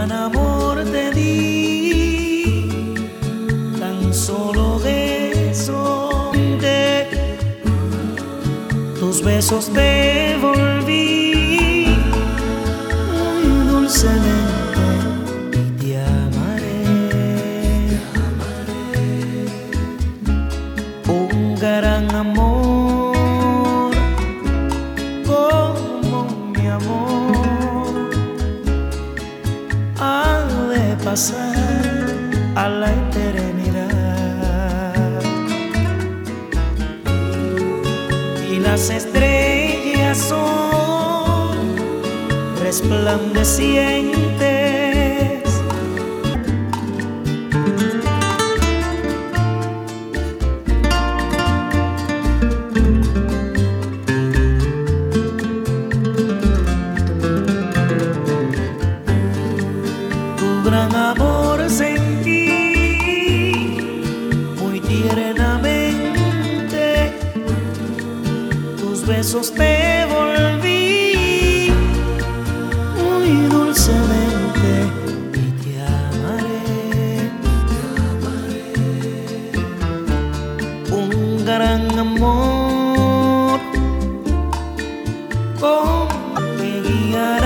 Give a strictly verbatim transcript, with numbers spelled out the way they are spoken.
gran amor te di, tan solo beso de tus besos devolví muy dulcemente y te amaré, te amaré. Un gran amor como mi amor ha de pasar a la eternidad, y las estrellas son resplandecientes. Tu gran amor sentí muy tiernamente, tus besos devolví muy dulcemente y te amaré, te amaré. Un gran amor con que guiará